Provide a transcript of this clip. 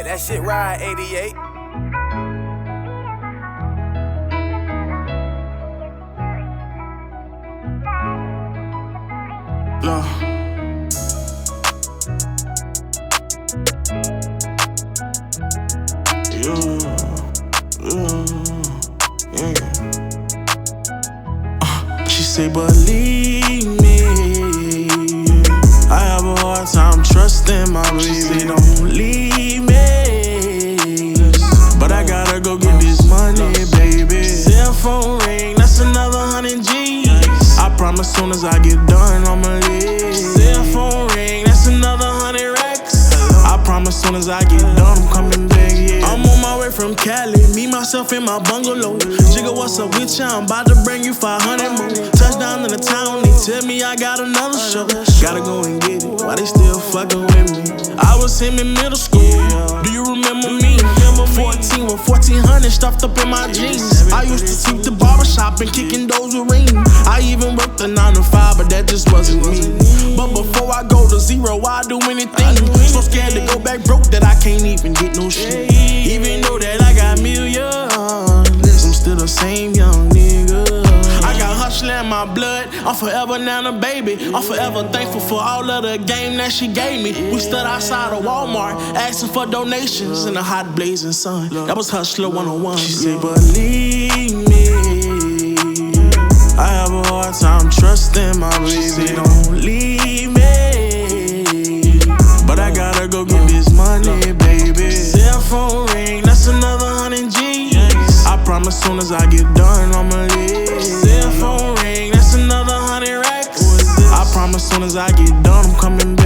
that shit ride, 88. She say, believe me, I have a hard time trusting my baby. She say, don't leave me, but I gotta go get this money, baby. Cell phone ring, that's another 100 G's. I promise soon as I get done, I'ma leave. Cell phone ring, that's another 100 racks. I promise soon as I get done, I'm coming back, yeah. I'm on my way from Cali, me, myself, in my bungalow. Jigga, what's up with ya? I'm about to bring you 500 more. Touchdown in the town, they tell me I got another show. Gotta go and get it, why they still fucking with me? I was him in middle school, do you remember me? 14 with 1400 stuffed up in my jeans. I used to sweep the barbershop and kicking those with rings. I even worked the 9 to 5, but that just wasn't me. But before I go to zero, I'll do anything. So scared to go back broke that I can't even get no shit. Even though that I got millions, I'm still the same young nigga. I got hustler in my blood, I'm forever now a baby. I'm forever thankful for all of the game that she gave me. We stood outside of Walmart, asking for donations in the hot blazing sun. That was Hustler 101. She said, believe me, I have a hard time trusting my baby. She said, don't leave me, but I gotta go get this money, baby. Cell phone ring, that's another 100 G's. I promise soon as I get done, I'ma leave. Cell phone ring, that's another 100 racks. I promise soon as I get done, I'm coming back.